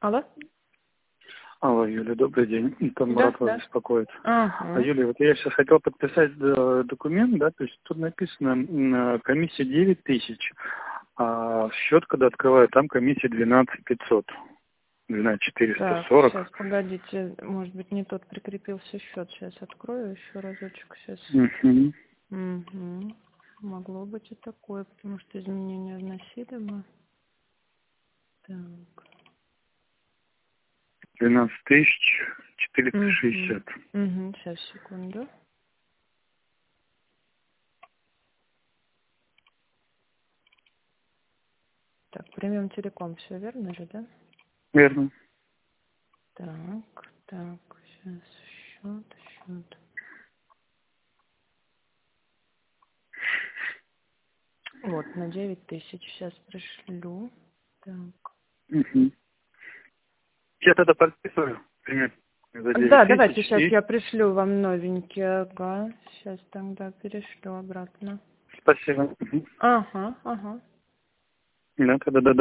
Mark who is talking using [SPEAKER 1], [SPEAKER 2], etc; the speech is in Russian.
[SPEAKER 1] Алло?
[SPEAKER 2] Алло, Юля, добрый день. Там
[SPEAKER 1] Да,
[SPEAKER 2] Марат вас
[SPEAKER 1] да.
[SPEAKER 2] беспокоит.
[SPEAKER 1] Ага.
[SPEAKER 2] Юля, вот я сейчас хотел подписать документ, да, то есть тут написано комиссия 9 тысяч, а счет, когда открываю, там комиссия 12 500, 12
[SPEAKER 1] Так,
[SPEAKER 2] 440.
[SPEAKER 1] сейчас, погодите, может быть, не тот прикрепился счет. Сейчас открою еще разочек. Сейчас.
[SPEAKER 2] Угу.
[SPEAKER 1] Угу. Могло быть и такое, потому что изменения вносили мы. Так.
[SPEAKER 2] 12 тысяч 460.
[SPEAKER 1] Угу. Сейчас, секунду. Так, премиум телеком, все верно же, да?
[SPEAKER 2] Верно.
[SPEAKER 1] Так, сейчас, счет. Вот, на 9 тысяч сейчас пришлю. Так.
[SPEAKER 2] Угу. Я тогда подписываю, примерно, за 9
[SPEAKER 1] Да,
[SPEAKER 2] тысяч
[SPEAKER 1] давайте сейчас
[SPEAKER 2] и
[SPEAKER 1] я пришлю вам новенький. Ага. Сейчас тогда перешлю обратно.
[SPEAKER 2] спасибо. Угу.
[SPEAKER 1] Ага.
[SPEAKER 2] Да, тогда